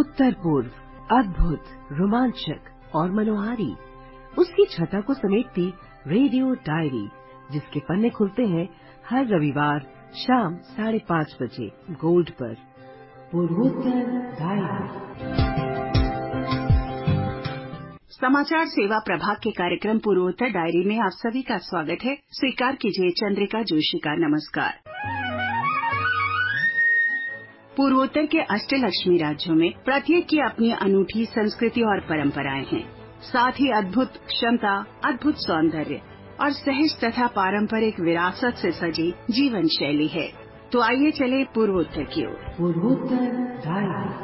उत्तर पूर्व, अद्भुत, रोमांचक और मनोहारी, उसकी छटा को समेटती रेडियो डायरी, जिसके पन्ने खुलते हैं हर रविवार शाम 5:30 बजे गोल्ड पर। पूर्वोत्तर डायरी। समाचार सेवा प्रभाग के कार्यक्रम पूर्वोत्तर डायरी में आप सभी का स्वागत है। स्वीकार कीजिए चंद्रिका जोशी का नमस्कार। पूर्वोत्तर के अष्टलक्ष्मी राज्यों में प्रत्येक की अपनी अनूठी संस्कृति और परंपराएं हैं। साथ ही अद्भुत क्षमता, अद्भुत सौंदर्य और सहज तथा पारंपरिक विरासत से सजी जीवन शैली है। तो आइए चले पूर्वोत्तर की ओर। पूर्वोत्तर डायरी।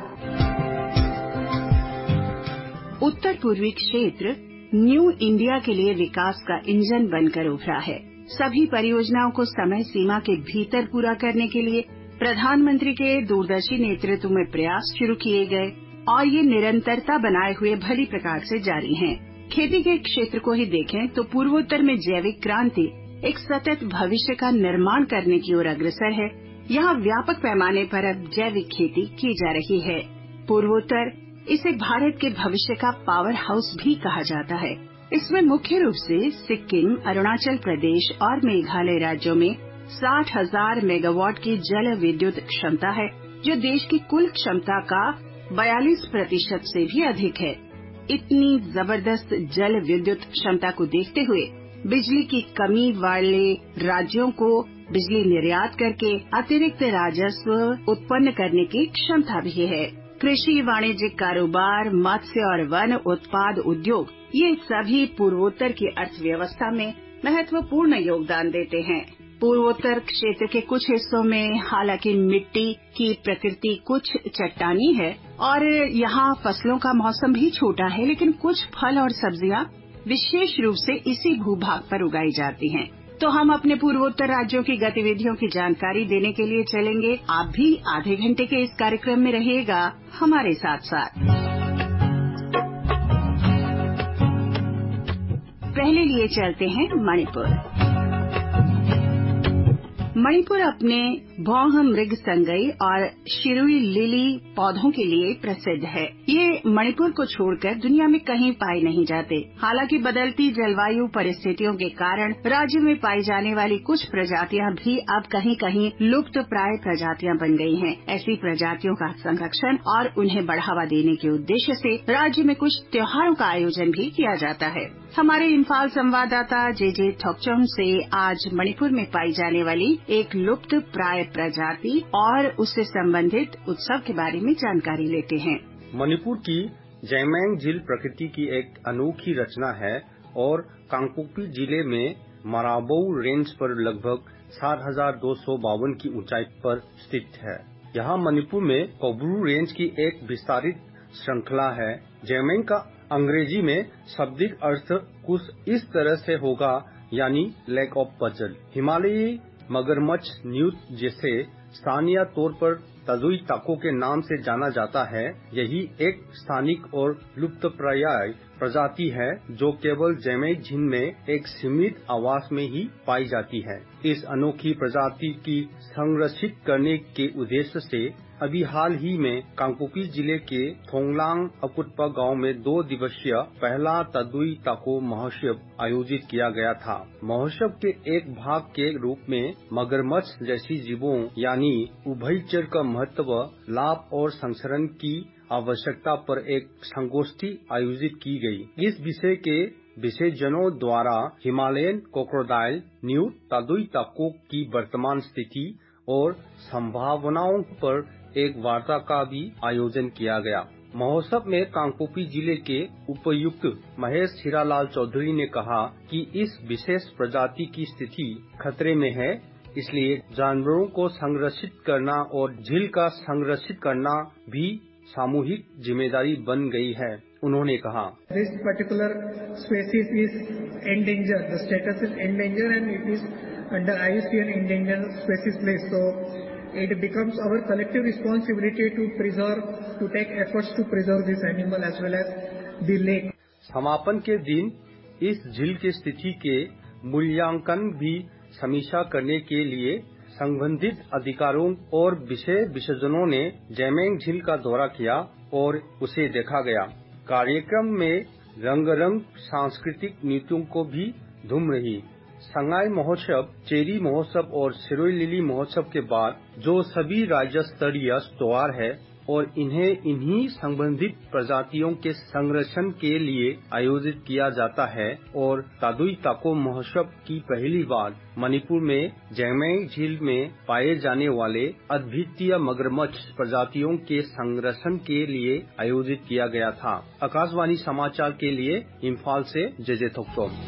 उत्तर पूर्वी क्षेत्र न्यू इंडिया के लिए विकास का इंजन बनकर उभरा है। सभी परियोजनाओं को समय सीमा के भीतर पूरा करने के लिए प्रधानमंत्री के दूरदर्शी नेतृत्व में प्रयास शुरू किए गए और ये निरंतरता बनाए हुए भली प्रकार से जारी हैं। खेती के क्षेत्र को ही देखें तो पूर्वोत्तर में जैविक क्रांति एक सतत भविष्य का निर्माण करने की ओर अग्रसर है। यहाँ व्यापक पैमाने पर अब जैविक खेती की जा रही है। पूर्वोत्तर इसे भारत के भविष्य का पावर हाउस भी कहा जाता है। इसमें मुख्य रूप से सिक्किम, अरुणाचल प्रदेश और मेघालय राज्यों में 60,000 मेगावाट की जल विद्युत क्षमता है, जो देश की कुल क्षमता का 42% से भी अधिक है। इतनी जबरदस्त जल विद्युत क्षमता को देखते हुए बिजली की कमी वाले राज्यों को बिजली निर्यात करके अतिरिक्त राजस्व उत्पन्न करने की क्षमता भी है। कृषि, वाणिज्यिक कारोबार, मत्स्य और वन उत्पाद उद्योग, ये सभी पूर्वोत्तर की अर्थव्यवस्था में महत्वपूर्ण योगदान देते हैं। पूर्वोत्तर क्षेत्र के कुछ हिस्सों में हालांकि मिट्टी की प्रकृति कुछ चट्टानी है और यहाँ फसलों का मौसम भी छोटा है, लेकिन कुछ फल और सब्जियाँ विशेष रूप से इसी भूभाग पर उगाई जाती हैं। तो हम अपने पूर्वोत्तर राज्यों की गतिविधियों की जानकारी देने के लिए चलेंगे। आप भी आधे घंटे के इस कार्यक्रम में रहिएगा हमारे साथ साथ। पहले लिए चलते हैं मणिपुर। मणिपुर अपने भौह मृग संगई और शिरुई लिली पौधों के लिए प्रसिद्ध है। ये मणिपुर को छोड़कर दुनिया में कहीं पाए नहीं जाते। हालांकि बदलती जलवायु परिस्थितियों के कारण राज्य में पाई जाने वाली कुछ प्रजातियां भी अब कहीं कहीं लुप्त प्राय प्रजातियां बन गई हैं। ऐसी प्रजातियों का संरक्षण और उन्हें बढ़ावा देने के उद्देश्य से राज्य में कुछ त्योहारों का आयोजन भी किया जाता है। हमारे इम्फाल संवाददाता जे ठोकचोम से आज मणिपुर में पाई जाने वाली एक लुप्त प्राय प्रजाति और उससे संबंधित उत्सव के बारे में जानकारी लेते हैं। मणिपुर की जैमैंग झील प्रकृति की एक अनोखी रचना है और कांगपोकपी जिले में माराबोउ रेंज पर लगभग 7,252 की ऊंचाई पर स्थित है। यहाँ मणिपुर में कोबरू रेंज की एक विस्तारित श्रृंखला है। जैमैंग का अंग्रेजी में शाब्दिक अर्थ कुछ इस तरह से होगा, यानी लेक ऑफ पजल। हिमालयी मगरमच्छ न्यूट, जिसे स्थानीय तौर पर तदुई ताको के नाम से जाना जाता है, यही एक स्थानिक और लुप्तप्राय प्रजाति है जो केवल जैमैंग झील में एक सीमित आवास में ही पाई जाती है। इस अनोखी प्रजाति की संरक्षित करने के उद्देश्य से अभी हाल ही में कांगपोकपी जिले के थोंगलांग अकुटपा गांव में 2 दिवसीय पहला तदुई ताको महोत्सव आयोजित किया गया था। महोत्सव के एक भाग के रूप में मगरमच्छ जैसी जीवों यानी उभयचर का महत्व, लाभ और संरक्षण की आवश्यकता पर एक संगोष्ठी आयोजित की गई। इस विषय के विशेषज्ञों द्वारा हिमालयन क्रोकोडाइल न्यूट तदुई ताको की वर्तमान स्थिति और संभावनाओं पर एक वार्ता का भी आयोजन किया गया। महोत्सव में कांगपोकपी जिले के उपायुक्त महेश हीरालाल चौधरी ने कहा कि इस विशेष प्रजाति की स्थिति खतरे में है, इसलिए जानवरों को संरक्षित करना और झील का संरक्षित करना भी सामूहिक जिम्मेदारी बन गई है। उन्होंने कहा, This particular species is endangered. The status is endangered and it is under IUCN endangered species list. So it becomes our collective responsibility to preserve, to take efforts to preserve this animal as well as the lake. समापन के दिन इस झील की स्थिति के मूल्यांकन भी समीक्षा करने के लिए संबंधित अधिकारियों और विषय विशेषज्ञों ने जैमैंग झील का दौरा किया और उसे देखा गया। कार्यक्रम में रंगारंग सांस्कृतिक नृत्यों को भी धूम रही। संगाई महोत्सव, चेरी महोत्सव और सिरोई लिली महोत्सव के बाद जो सभी राज्य स्तरीय त्योहार है और इन्हीं संबंधित प्रजातियों के संरक्षण के लिए आयोजित किया जाता है। और तादुई ताको महोत्सव की पहली बार मणिपुर में जैमेंग झील में पाए जाने वाले अद्वितीय मगरमच्छ प्रजातियों के संरक्षण के लिए आयोजित किया गया था। आकाशवाणी समाचार के लिए इम्फाल से जेजे थोक्सोम।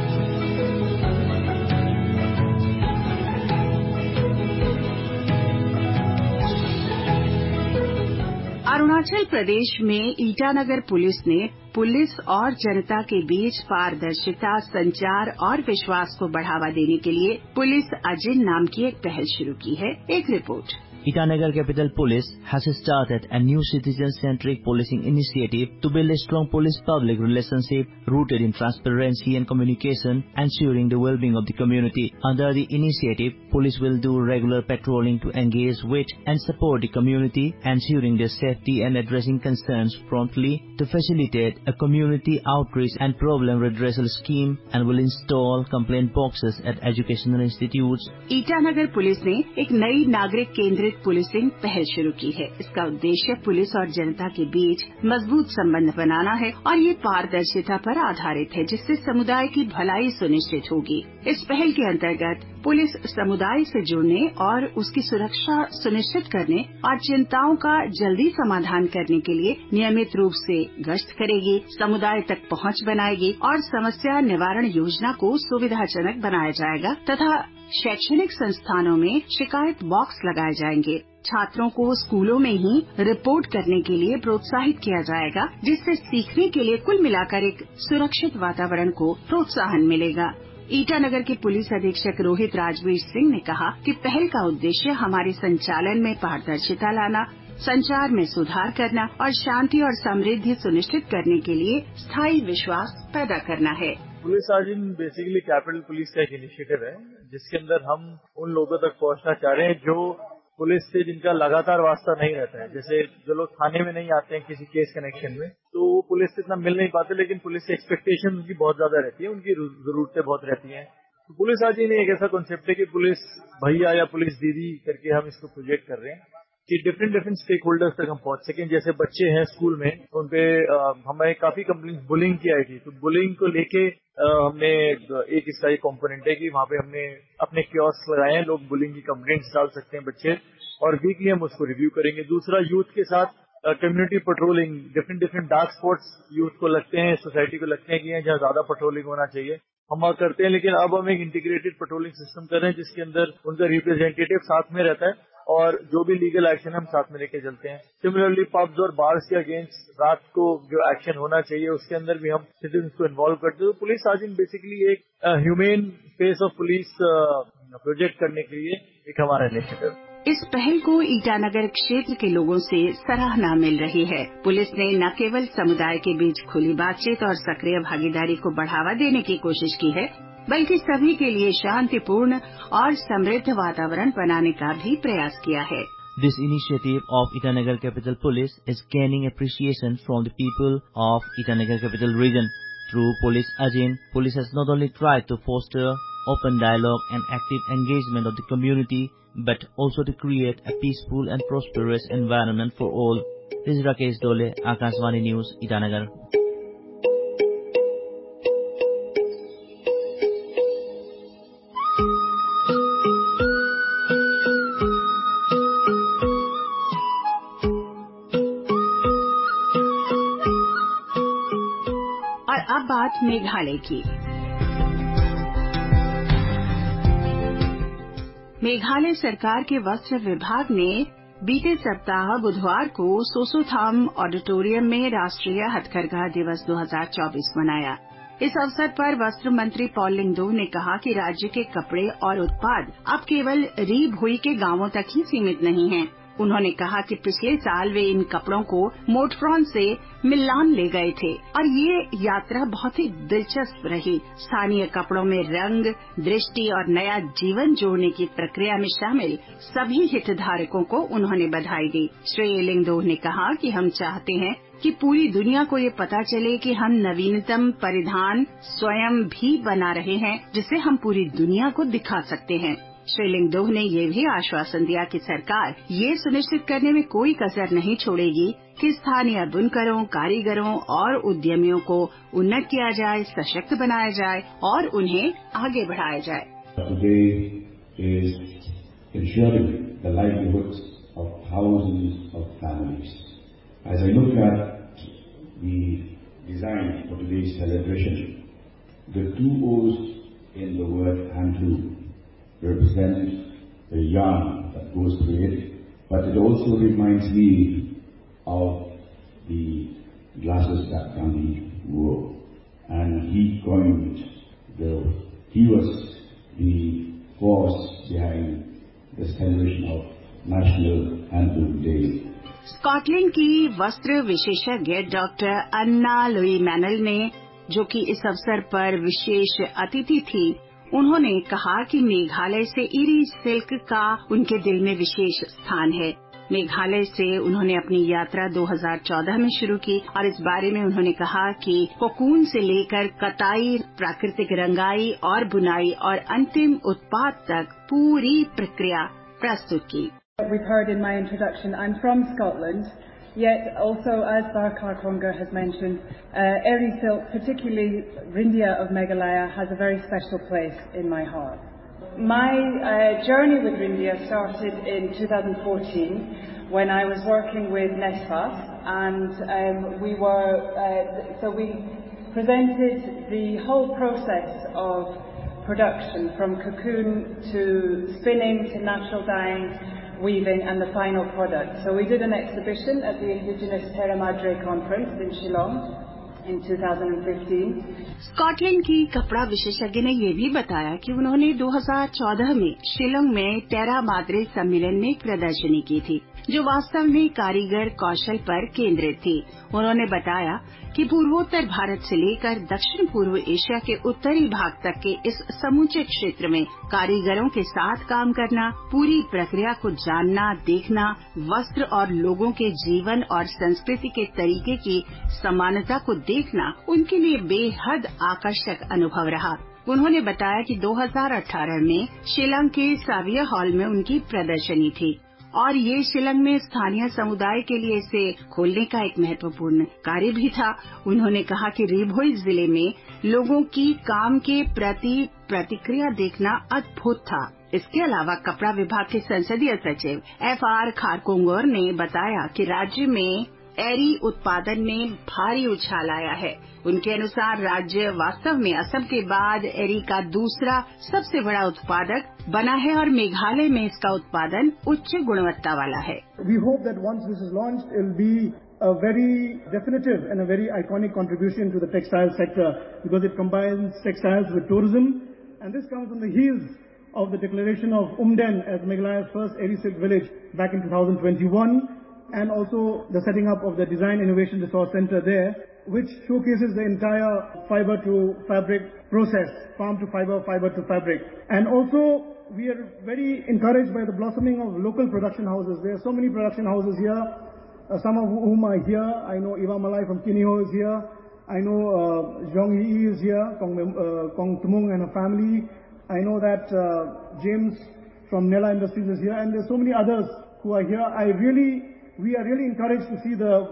अरुणाचल प्रदेश में ईटानगर पुलिस ने पुलिस और जनता के बीच पारदर्शिता, संचार और विश्वास को बढ़ावा देने के लिए पुलिस अजिन नाम की एक पहल शुरू की है। एक report. Itanagar Capital Police has started a new citizen-centric policing initiative to build a strong police-public relationship rooted in transparency and communication, ensuring the well-being of the community. Under the initiative, police will do regular patrolling to engage with and support the community, ensuring their safety and addressing concerns promptly to facilitate a community outreach and problem redressal scheme, and will install complaint boxes at educational institutes. Itanagar police ने एक नई नागरिक केंद्रित policing पहल शुरू की है। इसका उद्देश्य पुलिस और जनता के बीच मजबूत संबंध बनाना है और ये पारदर्शिता पर आधारित है, जिससे समुदाय की भलाई सुनिश्चित होगी। इस पहल के अंतर्गत पुलिस समुदाय से जुड़ने और उसकी सुरक्षा सुनिश्चित करने और चिंताओं का जल्दी समाधान करने के लिए नियमित रूप से गश्त करेगी, समुदाय तक पहुंच बनाएगी और समस्या निवारण योजना को सुविधाजनक बनाया जाएगा तथा शैक्षणिक संस्थानों में शिकायत बॉक्स लगाए जाएंगे। छात्रों को स्कूलों में ही रिपोर्ट करने के लिए प्रोत्साहित किया जाएगा, जिससे सीखने के लिए कुल मिलाकर एक सुरक्षित वातावरण को प्रोत्साहन मिलेगा। ईटानगर के पुलिस अधीक्षक रोहित राजवीर सिंह ने कहा कि पहल का उद्देश्य हमारे संचालन में पारदर्शिता लाना, संचार में सुधार करना और शांति और समृद्धि सुनिश्चित करने के लिए स्थायी विश्वास पैदा करना है। पुलिस आजिन बेसिकली कैपिटल पुलिस का एक इनिशिएटिव है, जिसके अंदर हम उन लोगों तक पहुंचना चाह रहे हैं जो पुलिस से जिनका लगातार वास्ता नहीं रहता है। जैसे जो लोग थाने में नहीं आते हैं किसी केस कनेक्शन में, तो वो पुलिस से इतना मिल नहीं पाते, लेकिन पुलिस से एक्सपेक्टेशन उनकी बहुत ज्यादा रहती है, उनकी जरूरतें बहुत रहती हैं। तो पुलिस आजिन एक ऐसा कॉन्सेप्ट है कि पुलिस भैया या पुलिस दीदी करके हम इसको प्रोजेक्ट कर रहे हैं कि डिफरेंट स्टेक होल्डर्स तक हम पहुंच सकें। जैसे बच्चे हैं स्कूल में, उनपे हमें काफी कंप्लेंट बुलिंग की आई थी, तो बुलिंग को लेके हमने एक इसका एक कंपोनेंट है कि वहाँ पे हमने अपने कियोस्क लगाए हैं, लोग बुलिंग की कंप्लेंट्स डाल सकते हैं बच्चे, और वीकली हम उसको रिव्यू करेंगे। दूसरा, यूथ के साथ community patrolling, different dark spots youth को लगते हैं, सोसाइटी को लगते हैं कि जहाँ ज्यादा पेट्रोलिंग होना चाहिए, हम करते हैं। लेकिन अब हम एक इंटीग्रेटेड पेट्रोलिंग सिस्टम कर रहे हैं, जिसके अंदर उनका रिप्रेजेंटेटिव साथ में रहता है और जो भी लीगल एक्शन हम साथ में लेके चलते हैं। सिमिलरली पब्स और बार्स के अगेंस्ट रात को जो एक्शन होना चाहिए, उसके अंदर भी हम सिटीजन को इन्वॉल्व करते हैं। तो पुलिस आजिन बेसिकली एक human face of police project करने के लिए एक हमारा इनिशिएटिव। इस पहल को ईटानगर क्षेत्र के लोगों से सराहना मिल रही है। पुलिस ने न केवल समुदाय के बीच खुली बातचीत और सक्रिय भागीदारी को बढ़ावा देने की कोशिश की है, बल्कि सभी के लिए शांतिपूर्ण और समृद्ध वातावरण बनाने का भी प्रयास किया है। This initiative of Itanagar Capital Police is gaining appreciation from the people of Itanagar Capital Region. Through Police Ajin, police has not only tried to foster open dialogue and active engagement of the community, but also to create a peaceful and prosperous environment for all. This is Rakesh Dole, Akashvani News, Itanagar. अब बात मेघालय की। मेघालय सरकार के वस्त्र विभाग ने बीते सप्ताह बुधवार को सोसोथाम ऑडिटोरियम में राष्ट्रीय हथकरघा दिवस 2024 मनाया। इस अवसर पर वस्त्र मंत्री पॉल लिंगदो ने कहा कि राज्य के कपड़े और उत्पाद अब केवल री भुई के गांवों तक ही सीमित नहीं हैं, उन्होंने कहा कि पिछले साल वे इन कपड़ों को मोटफ्रॉन से मिलान ले गए थे और ये यात्रा बहुत ही दिलचस्प रही। स्थानीय कपड़ों में रंग, दृष्टि और नया जीवन जोड़ने की प्रक्रिया में शामिल सभी हितधारकों को उन्होंने बधाई दी। श्री लिंगदोह ने कहा कि हम चाहते हैं कि पूरी दुनिया को ये पता चले कि हम नवीनतम परिधान स्वयं भी बना रहे हैं, जिसे हम पूरी दुनिया को दिखा सकते हैं। श्री लिंगदोह ने ये भी आश्वासन दिया कि सरकार ये सुनिश्चित करने में कोई कसर नहीं छोड़ेगी कि स्थानीय बुनकरों, कारीगरों और उद्यमियों को उन्नत किया जाए, सशक्त बनाया जाए और उन्हें आगे बढ़ाया जाए। Today is ensuring the livelihoods of thousands of families. As I look at the design for today's celebration, the two O's in the word handloom represent the yarn that goes through it, but it also reminds me of the glasses that Gandhi wore. And he was the force behind the celebration of National Handloom Day. Scotland की वस्त्र विशेषज्ञ doctor अन्ना Louis manual ने, जो कि इस अवसर पर विशेष अतिथि थी, उन्होंने कहा कि मेघालय से इरी सिल्क का उनके दिल में विशेष स्थान है। मेघालय से उन्होंने अपनी यात्रा 2014 में शुरू की और इस बारे में उन्होंने कहा कि कोकून से लेकर कताई, प्राकृतिक रंगाई और बुनाई और अंतिम उत्पाद तक पूरी प्रक्रिया प्रस्तुत की। We've heard in my introduction, I'm from Scotland, yet also, as Barkar Konga has mentioned, Eri Silk, particularly Rindia of Meghalaya, has a very special place in my heart. My journey with Rindia started in 2014 when I was working with Nesfas, and we presented the whole process of production from cocoon to spinning to natural dyeing, weaving and the final product. So we did an exhibition at the Indigenous Terra Madre conference in Shillong in 2015. Scotland की कपड़ा विशेषज्ञ ने ये भी बताया कि उन्होंने 2014 में शिलोंग में टेरा माद्रे सम्मेलन में एक प्रदर्शनी की थी, जो वास्तव में कारीगर कौशल पर केंद्रित थी। उन्होंने बताया कि पूर्वोत्तर भारत से लेकर दक्षिण पूर्व एशिया के उत्तरी भाग तक के इस समूचे क्षेत्र में कारीगरों के साथ काम करना, पूरी प्रक्रिया को जानना, देखना, वस्त्र और लोगों के जीवन और संस्कृति के तरीके की समानता को देखना उनके लिए बेहद आकर्षक अनुभव रहा। उन्होंने बताया कि 2018 में शिलांग के साविया हॉल में उनकी प्रदर्शनी थी और ये शिलांग में स्थानीय समुदाय के लिए इसे खोलने का एक महत्वपूर्ण कार्य भी था। उन्होंने कहा कि रिभोई जिले में लोगों की काम के प्रति प्रतिक्रिया देखना अद्भुत था। इसके अलावा कपड़ा विभाग के संसदीय सचिव FR खारकोंगोर ने बताया कि राज्य में एरी उत्पादन में भारी उछाल आया है। उनके अनुसार राज्य वास्तव में असम के बाद एरी का दूसरा सबसे बड़ा उत्पादक बना है और मेघालय में इसका उत्पादन उच्च गुणवत्ता वाला है। We hope that once this is launched, it will be a very definitive and a very iconic contribution to the textile sector because it combines textiles with tourism, and this comes on the heels of the declaration of Umden as Meghalaya's first Eri Silk village back in 2021. And also the setting up of the Design Innovation Resource Center there, which showcases the entire fiber to fabric process, farm to fiber, fiber to fabric. And also we are very encouraged by the blossoming of local production houses. There are so many production houses here, some of whom are here. I know Iva Malai from Kiniho is here. I know Zhong Yi is here, Kong Tumung and her family. I know that James from Nella Industries is here, and there's so many others who are here. We are really encouraged to see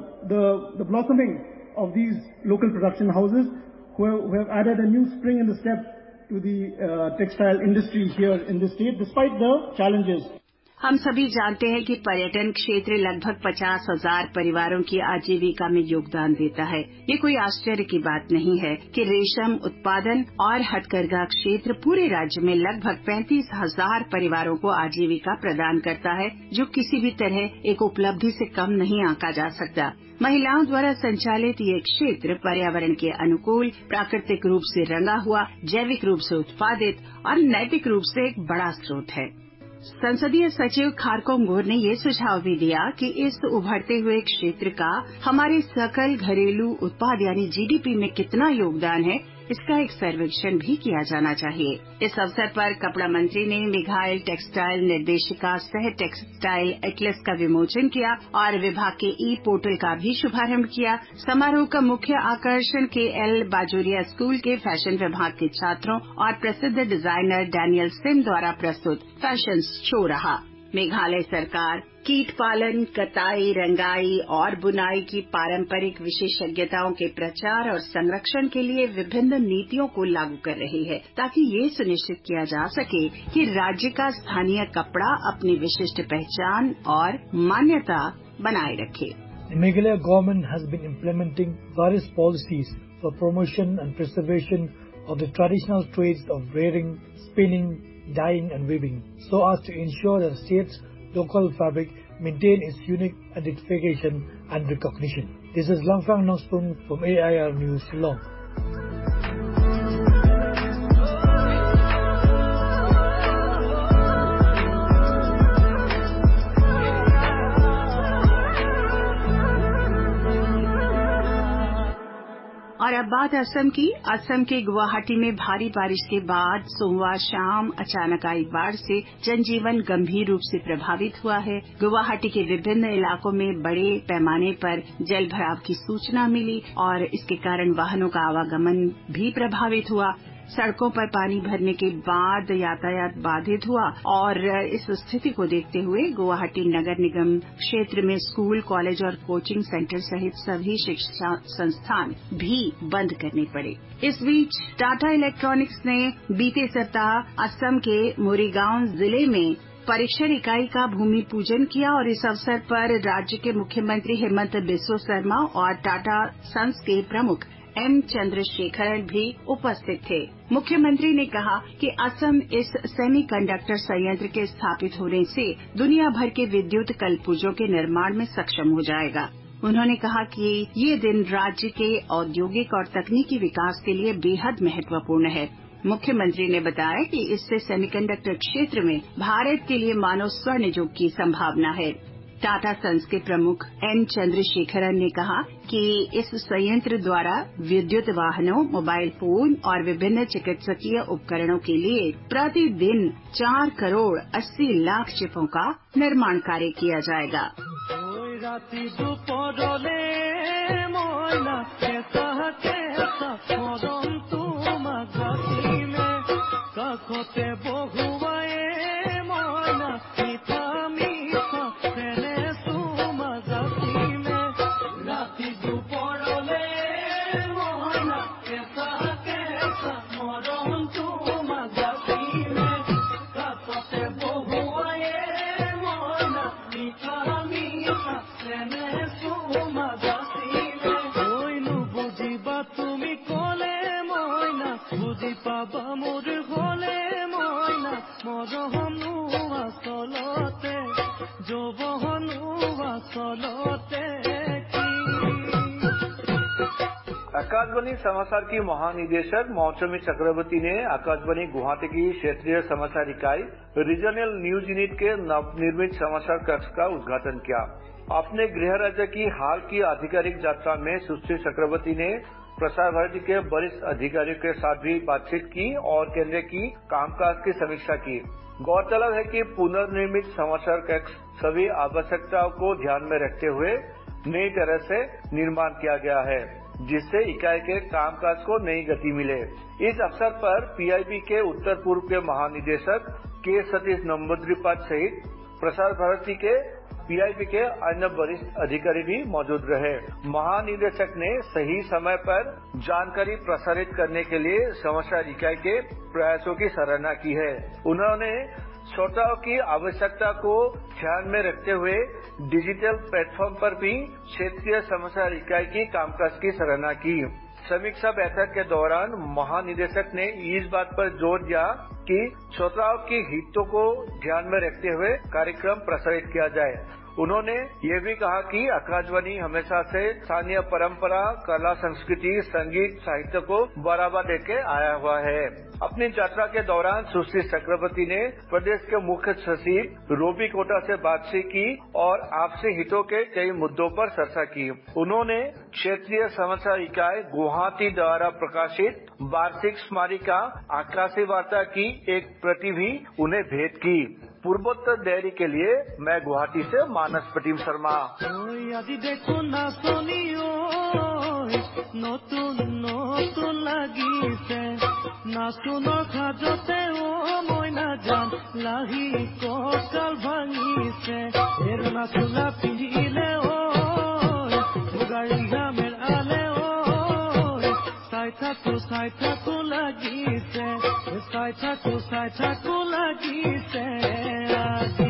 the blossoming of these local production houses who have added a new spring in the step to the textile industry here in the state, despite the challenges. हम सभी जानते हैं कि पर्यटन क्षेत्र लगभग 50,000 परिवारों की आजीविका में योगदान देता है। ये कोई आश्चर्य की बात नहीं है कि रेशम उत्पादन और हथकरघा क्षेत्र पूरे राज्य में लगभग 35,000 परिवारों को आजीविका प्रदान करता है, जो किसी भी तरह एक उपलब्धि से कम नहीं आंका जा सकता। महिलाओं द्वारा संचालित ये क्षेत्र पर्यावरण के अनुकूल, प्राकृतिक रूप से रंगा हुआ, जैविक रूप से उत्पादित और नैतिक रूप से एक बड़ा स्रोत है। संसदीय सचिव खारकोम गोर ने ये सुझाव भी दिया कि इस उभरते हुए क्षेत्र का हमारे सकल घरेलू उत्पाद यानी जीडीपी में कितना योगदान है, इसका एक सर्वेक्षण भी किया जाना चाहिए। इस अवसर पर कपड़ा मंत्री ने मेघालय टेक्सटाइल निर्देशिका सह टेक्सटाइल एटलस का विमोचन किया और विभाग के ई पोर्टल का भी शुभारंभ किया। समारोह का मुख्य आकर्षण KL बाजोरिया स्कूल के फैशन विभाग के छात्रों और प्रसिद्ध डिजाइनर डैनियल सिम द्वारा प्रस्तुत फैशन शो रहा। मेघालय सरकार कीट पालन, कताई, रंगाई और बुनाई की पारंपरिक विशेषज्ञताओं के प्रचार और संरक्षण के लिए विभिन्न नीतियों को लागू कर रही है, ताकि ये सुनिश्चित किया जा सके कि राज्य का स्थानीय कपड़ा अपनी विशिष्ट पहचान और मान्यता बनाए रखे। The Meghalaya government has been implementing various policies for promotion and preservation of the traditional trades of rearing, spinning, dyeing and weaving, so as to ensure that the state's local fabric maintain its unique identification and recognition. This is Langfang Nongspung from AIR News, Shillong. और अब बात असम की। असम के गुवाहाटी में भारी बारिश के बाद सोमवार शाम अचानक आई बाढ़ से जनजीवन गंभीर रूप से प्रभावित हुआ है। गुवाहाटी के विभिन्न इलाकों में बड़े पैमाने पर जल भराव की सूचना मिली और इसके कारण वाहनों का आवागमन भी प्रभावित हुआ। सड़कों पर पानी भरने के बाद यातायात बाधित हुआ और इस स्थिति को देखते हुए गुवाहाटी नगर निगम क्षेत्र में स्कूल, कॉलेज और कोचिंग सेंटर सहित सभी शिक्षा संस्थान भी बंद करने पड़े। इस बीच टाटा इलेक्ट्रॉनिक्स ने बीते सप्ताह असम के मोरीगांव जिले में परीक्षण इकाई का भूमि पूजन किया और इस अवसर पर राज्य के मुख्यमंत्री हेमंत बिस्वा शर्मा और टाटा सन्स के प्रमुख M. चंद्रशेखरन भी उपस्थित थे। मुख्यमंत्री ने कहा कि असम इस सेमीकंडक्टर संयंत्र के स्थापित होने से दुनिया भर के विद्युत कलपुर्जों के निर्माण में सक्षम हो जाएगा। उन्होंने कहा कि ये दिन राज्य के औद्योगिक और तकनीकी विकास के लिए बेहद महत्वपूर्ण है। मुख्यमंत्री ने बताया कि इससे सेमीकंडक्टर क्षेत्र में भारत के लिए मानव स्वर्ण युग की संभावना है। टाटा सन्स के प्रमुख M. चंद्रशेखरन ने कहा कि इस संयंत्र द्वारा विद्युत वाहनों, मोबाइल फोन और विभिन्न चिकित्सकीय उपकरणों के लिए प्रतिदिन 4 करोड़ 80 लाख चिपों का निर्माण कार्य किया जाएगा। आकाशवाणी समाचार की महानिदेशक मौसमी चक्रवर्ती ने आकाशवाणी गुवाहाटी की क्षेत्रीय समाचार इकाई रीजनल न्यूज यूनिट के नवनिर्मित समाचार कक्ष का उद्घाटन किया। अपने गृह राज्य की हाल की आधिकारिक यात्रा में सुश्री चक्रवर्ती ने प्रसार भारती के वरिष्ठ अधिकारियों के साथ भी बातचीत की और केंद्र की कामकाज की समीक्षा की। गौरतलब है कि पुनर्निर्मित समाचार कक्ष सभी आवश्यकताओं को ध्यान में रखते हुए नई तरह से निर्माण किया गया है, जिससे इकाई के कामकाज को नई गति मिले। इस अवसर पर PIB के उत्तर पूर्व के महानिदेशक K. सतीश नंबूद्रिपाद सहित प्रसार भारती के PIB के अन्य वरिष्ठ अधिकारी भी मौजूद रहे। महानिदेशक ने सही समय पर जानकारी प्रसारित करने के लिए समाचार इकाई के प्रयासों की सराहना की है। उन्होंने श्रोताओं की आवश्यकता को ध्यान में रखते हुए डिजिटल प्लेटफॉर्म पर भी क्षेत्रीय समाचार इकाई की कामकाज की सराहना की। समीक्षा बैठक के दौरान महानिदेशक ने इस बात पर जोर दिया कि श्रोताओं के हितों को ध्यान में रखते हुए कार्यक्रम प्रसारित किया जाए। उन्होंने ये भी कहा कि आकाशवाणी हमेशा से स्थानीय परंपरा, कला, संस्कृति, संगीत, साहित्य को बढ़ावा देके आया हुआ है। अपनी यात्रा के दौरान सुश्री चक्रवर्ती ने प्रदेश के मुख्य सचिव रोबी कोटा से बातचीत की और आपसी हितों के कई मुद्दों पर चर्चा की। उन्होंने क्षेत्रीय समाचार इकाई गुवाहाटी द्वारा प्रकाशित वार्षिक स्मारिका आकाशी वार्ता की एक प्रति भी उन्हें भेंट की। पूर्वोत्तर डेयरी के लिए मैं गुवाहाटी से मानस प्रतिम शर्मा। নতুন নতুন লাগিছে নাচুনৰ খাজতে ও মইনা যাম লাহি কঁকাল ভাঙিছে এৰ নাচুলা পিন্ধিলে ও মুগাৰী গামেৰ আলে ও চাই থাকো লাগিছে চাই থাকো লাগিছে আজি।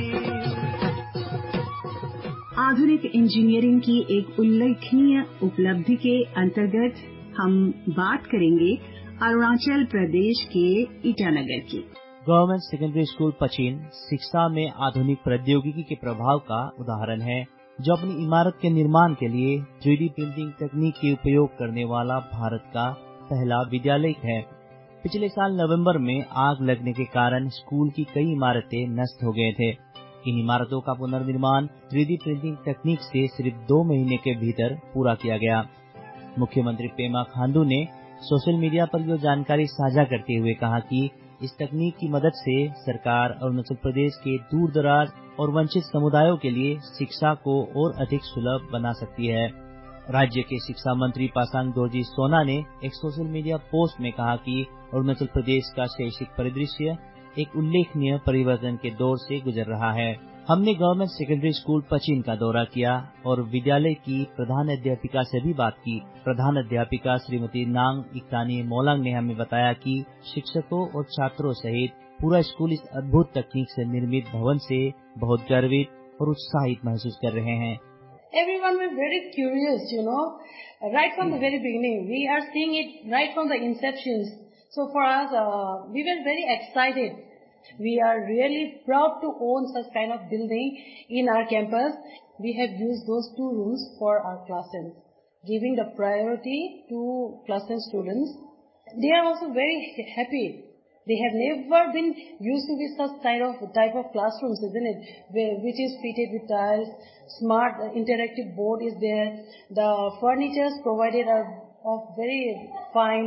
आधुनिक इंजीनियरिंग की एक उल्लेखनीय उपलब्धि के अंतर्गत हम बात करेंगे अरुणाचल प्रदेश के ईटानगर की। गवर्नमेंट सेकेंडरी स्कूल पचिन शिक्षा में आधुनिक प्रौद्योगिकी के प्रभाव का उदाहरण है, जो अपनी इमारत के निर्माण के लिए 3D प्रिंटिंग तकनीक के उपयोग करने वाला भारत का पहला विद्यालय है। पिछले साल नवंबर में आग लगने के कारण स्कूल की कई इमारतें नष्ट हो गए थे। इन इमारतों का पुनर्निर्माण 3D प्रिंटिंग तकनीक से सिर्फ 2 महीने के भीतर पूरा किया गया। मुख्यमंत्री पेमा खांडू ने सोशल मीडिया पर यह जानकारी साझा करते हुए कहा कि इस तकनीक की मदद से सरकार अरुणाचल प्रदेश के दूर दराज और वंचित समुदायों के लिए शिक्षा को और अधिक सुलभ बना सकती है। राज्य के शिक्षा मंत्री पासांग दोरजी सोना ने एक सोशल मीडिया पोस्ट में कहा कि अरुणाचल प्रदेश का शैक्षिक परिदृश्य एक उल्लेखनीय परिवर्तन के दौर से गुजर रहा है। हमने गवर्नमेंट सेकेंडरी स्कूल पचिन का दौरा किया और विद्यालय की प्रधान अध्यापिका से भी बात की। प्रधान अध्यापिका श्रीमती नांग इक्तानी मोलांग ने हमें बताया कि शिक्षकों और छात्रों सहित पूरा स्कूल इस अद्भुत तकनीक से निर्मित भवन से बहुत गर्वित और उत्साहित महसूस कर रहे हैं। Everyone was very curious, right from the very beginning. We are seeing it right from the inceptions. So for us, we were very excited. We are really proud to own such kind of building in our campus. We have used those 2 rooms for our classrooms, giving the priority to classroom students. They are also very happy. They have never been used to with such type of classrooms, isn't it? Which is fitted with tiles, smart interactive board is there. The furnitures provided are of very fine,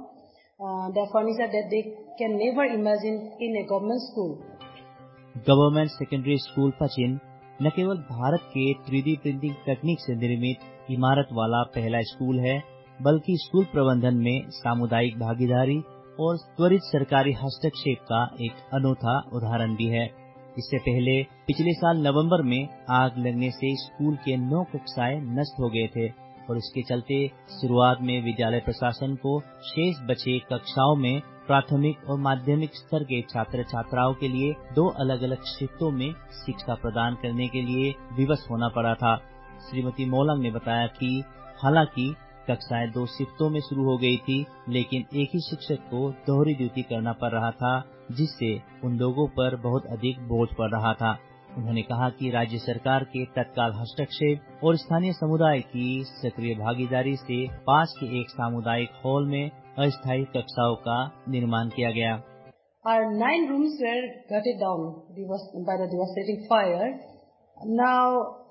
the furniture that they can never imagine in a government school. Government secondary school Pachin न केवल भारत के 3D printing तकनीक से निर्मित इमारत वाला पहला school है, बल्कि स्कूल प्रबंधन में सामुदायिक भागीदारी और त्वरित सरकारी हस्तक्षेप का एक अनोखा उदाहरण भी है। इससे पहले पिछले साल नवंबर में आग लगने से स्कूल के 9 कक्षाएं नष्ट हो गए थे और इसके चलते शुरुआत में विद्यालय प्रशासन को शेष बचे कक्षाओं में प्राथमिक और माध्यमिक स्तर के छात्र छात्राओं के लिए 2 अलग अलग शिफ्टों में शिक्षा प्रदान करने के लिए विवश होना पड़ा था। श्रीमती मोलंग ने बताया कि हालांकि कक्षाएं 2 शिफ्टों में शुरू हो गई थी, लेकिन एक ही शिक्षक को दोहरी ड्यूटी करना पड़ रहा था, जिससे उन लोगों पर बहुत अधिक बोझ पड़ रहा था। उन्होंने कहा कि राज्य सरकार के तत्काल हस्तक्षेप और स्थानीय समुदाय की सक्रिय भागीदारी से पास के एक सामुदायिक हॉल में अस्थायी कक्षाओं का निर्माण किया गया। Our 9 rooms were gutted down by the devastating fire. Now,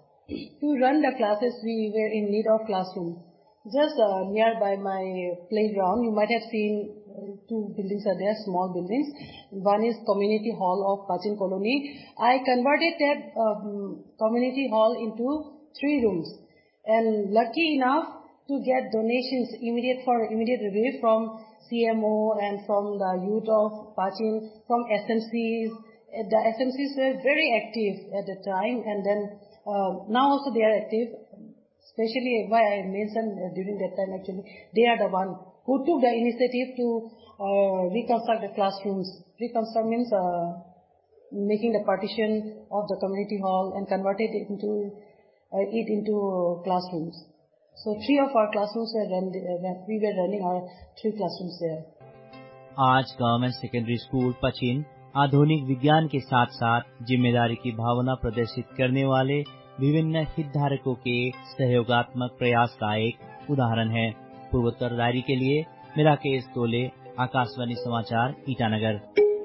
to run the classes, we were in need of classroom. Just nearby my playground, you might have seen 2 buildings are there, small buildings. One is community hall of Pachin Colony. I converted that community hall into 3 rooms, and lucky enough to get donations immediate relief from CMO and from the youth of Pachin, from SMCs. The SMCs were very active at the time, and then now also they are active. Especially why I mentioned during that time, actually, they are the one who took the initiative to reconstruct the classrooms. Reconstruct means making the partition of the community hall and converted it into classrooms. So 3 of our classrooms we were running our 3 classrooms there. आज government secondary school Pachin आधुनिक विज्ञान के साथ साथ जिम्मेदारी की भावना प्रदर्शित करने वाले विभिन्न हितधारकों के सहयोगात्मक प्रयास का एक उदाहरण है। पूर्वोत्तर डायरी के लिए मेरा केस तोले, आकाशवाणी समाचार, ईटानगर।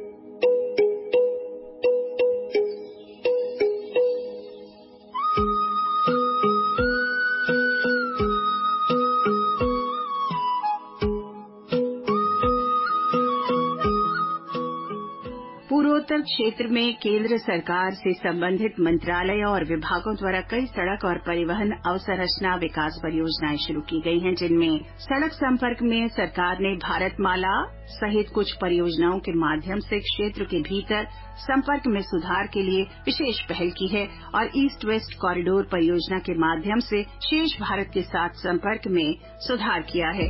पूर्वोत्तर क्षेत्र में केंद्र सरकार से संबंधित मंत्रालय और विभागों द्वारा कई सड़क और परिवहन अवसंरचना विकास परियोजनाएं शुरू की गई हैं, जिनमें सड़क संपर्क में सरकार ने भारतमाला सहित कुछ परियोजनाओं के माध्यम से क्षेत्र के भीतर संपर्क में सुधार के लिए विशेष पहल की है और ईस्ट वेस्ट कॉरिडोर परियोजना के माध्यम से शेष भारत के साथ संपर्क में सुधार किया है।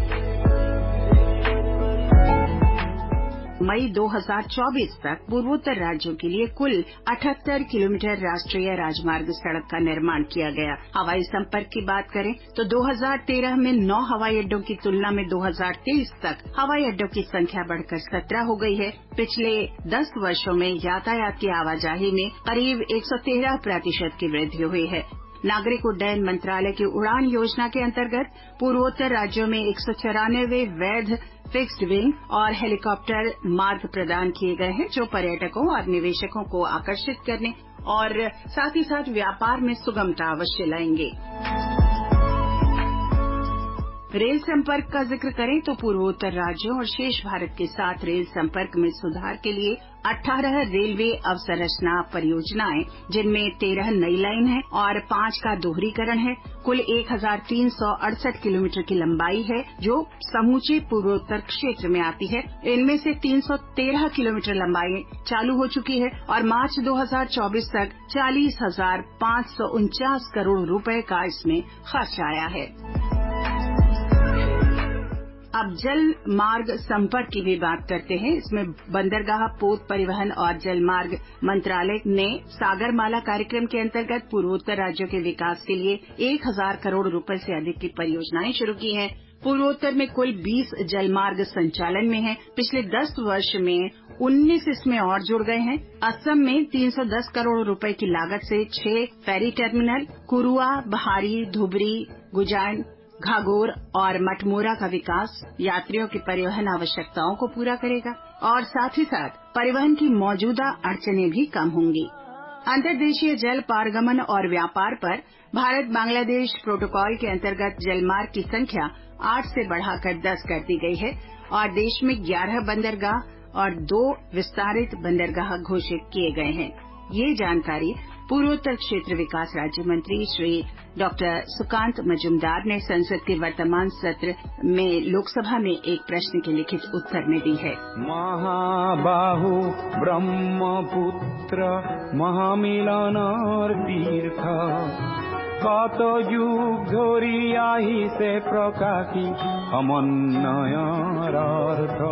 मई 2024 तक पूर्वोत्तर राज्यों के लिए कुल 78 किलोमीटर राष्ट्रीय राजमार्ग सड़क का निर्माण किया गया। हवाई संपर्क की बात करें तो 2013 में 9 हवाई अड्डों की तुलना में 2023 तक हवाई अड्डों की संख्या बढ़कर 17 हो गई है। पिछले 10 वर्षों में यातायात की आवाजाही में करीब 113% की वृद्धि हुई है। नागरिक उड्डयन मंत्रालय की उड़ान योजना के अंतर्गत पूर्वोत्तर राज्यों में 194 वैध फिक्स्ड विंग और हेलीकॉप्टर मार्ग प्रदान किए गए हैं, जो पर्यटकों और निवेशकों को आकर्षित करने और साथ ही साथ व्यापार में सुगमता अवश्य लाएंगे। रेल संपर्क का जिक्र करें तो पूर्वोत्तर राज्यों और शेष भारत के साथ रेल संपर्क में सुधार के लिए 18 रेलवे अवसंरचना परियोजनाएं, जिनमें 13 नई लाइन है और 5 का दोहरीकरण है, कुल 1368 किलोमीटर की लंबाई है, जो समूचे पूर्वोत्तर क्षेत्र में आती है। इनमें से 313 किलोमीटर लंबाई चालू हो चुकी है और मार्च 2024 तक 40,549 करोड़ रुपए का इसमें खर्च आया है। अब जल मार्ग संपर्क की भी बात करते हैं। इसमें बंदरगाह, पोत परिवहन और जलमार्ग मंत्रालय ने सागरमाला कार्यक्रम के अंतर्गत पूर्वोत्तर राज्यों के विकास के लिए 1000 करोड़ रुपए से अधिक की परियोजनाएं शुरू की हैं। पूर्वोत्तर में कुल 20 जलमार्ग संचालन में हैं। पिछले 10 वर्ष में 19 इसमें और जुड़ गए हैं। असम में 310 करोड़ रुपए की लागत से 6 फेरी टर्मिनल, कुरुआ, बहारी, धुबरी, गुजान, घाघोर और मटमोरा का विकास यात्रियों की परिवहन आवश्यकताओं को पूरा करेगा और साथ ही साथ परिवहन की मौजूदा अड़चनें भी कम होंगी। अंतर्देशीय जल पारगमन और व्यापार पर भारत बांग्लादेश प्रोटोकॉल के अंतर्गत जलमार्ग की संख्या 8 से बढ़ाकर 10 कर दी गई है और देश में 11 बंदरगाह और 2 विस्तारित बंदरगाह घोषित किए गए हैं। ये जानकारी पूर्वोत्तर क्षेत्र विकास राज्य मंत्री श्री डॉक्टर सुकांत मजुमदार ने संसद के वर्तमान सत्र में लोकसभा में एक प्रश्न के लिखित उत्तर में दी है। महाबाहु ब्रह्मपुत्र महामिलनर तीर्थ कत युग धरि आहिसे प्रकाशी समन्वयर अर्थ।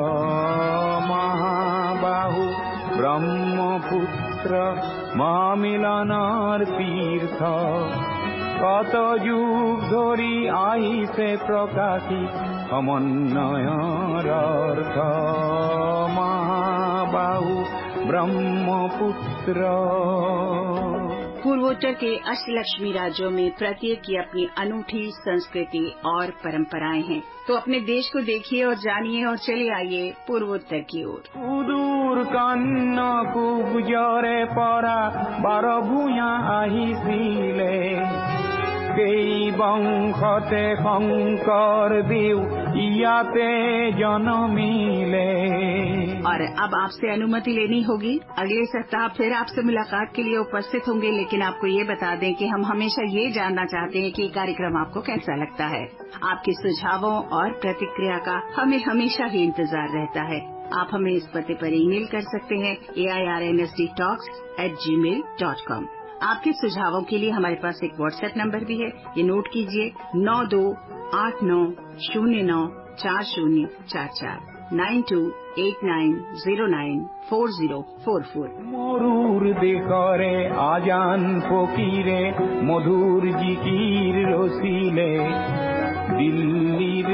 महाबाहु ब्रह्मपुत्र महामिलनर तीर्थ कत युग धरि आहिसे प्रकाशी समन्वयर अर्थ। महाबाहु ब्रह्मपुत्र। पूर्वोत्तर के अष्टलक्ष्मी राज्यों में प्रत्येक की अपनी अनूठी संस्कृति और परंपराएं हैं। तो अपने देश को देखिए और जानिए और चले आइए पूर्वोत्तर की ओर। सुदूर कन्न कुबजरे परा बार भूया आहिसिले केई बंशते शंकर देव इयाते जन्मिले। और अब आपसे अनुमति लेनी होगी। अगले सप्ताह फिर आपसे मुलाकात के लिए उपस्थित होंगे, लेकिन आपको ये बता दें कि हम हमेशा ये जानना चाहते हैं कि कार्यक्रम आपको कैसा लगता है। आपके सुझावों और प्रतिक्रिया का हमें हमेशा ही इंतजार रहता है। आप हमें इस पते पर ईमेल कर सकते हैं airnsdtalks@gmail.com। आपके सुझावों के लिए हमारे पास एक व्हाट्सएप नंबर भी है, ये नोट कीजिए 9289094044 9289094044। মরুর দেশরে আজান ফকিরে মধুর জিকির রসিলে দিল্লির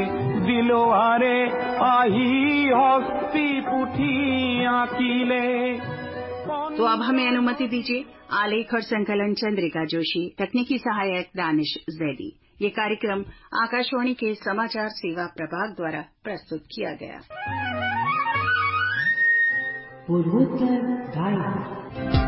দিলোয়ারে আহি হস্তি পুঠি আঁকিলে तो अब हमें अनुमति दीजिए। आलेख और संकलन चंद्रिका जोशी, तकनीकी सहायक दानिश जैदी। ये कार्यक्रम आकाशवाणी के समाचार सेवा प्रभाग द्वारा प्रस्तुत किया गया। पूर्वोत्तर डायरी।